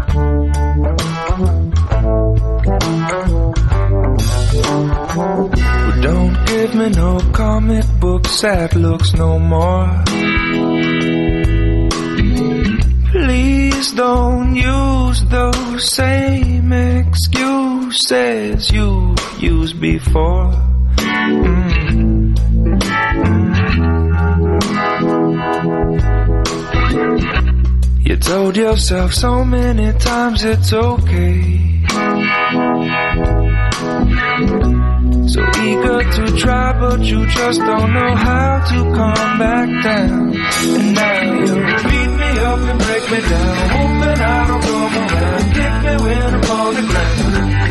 Well, don't give me no comic book sad looks no more. Please don't use those same excuses you used before. You told yourself so many times it's okay. So eager to try, but you just don't know how to come back down. And now you beat me up and break me down, hoping I don't come around. Kick me when I'm on the ground.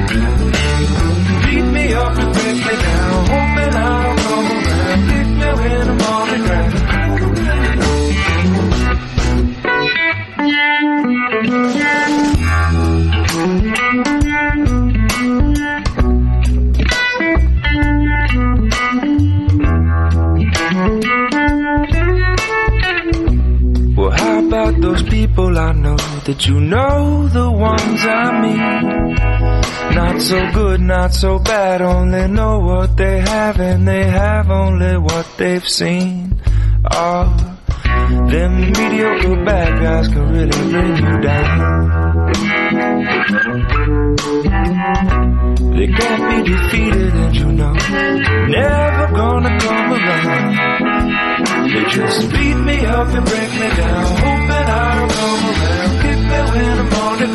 Beat me up and break me down, hoping I don't come around. Kick me when I'm on the ground. Well, how about those people I know that you know, the ones I mean? Not so good, not so bad, only know what they have, and they have only what they've seen. Oh, them mediocre bad guys can really bring you down. They can't be defeated, and you know, never gonna come around. They just beat me up and break me down, hoping I don't come around. Kick me when I'm on the